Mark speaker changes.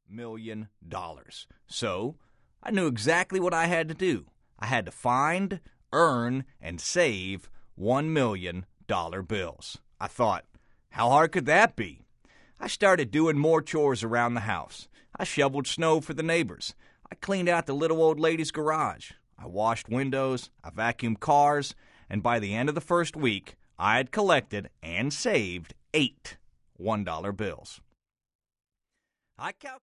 Speaker 1: million. So I knew exactly what I had to do. I had to find, earn, and save $1 million bills. I thought, how hard could that be? I started doing more chores around the house. I shoveled snow for the neighbors. I cleaned out the little old lady's garage. I washed windows. I vacuumed cars. And by the end of the first week, I had collected and saved 8 $1 bills. I calculated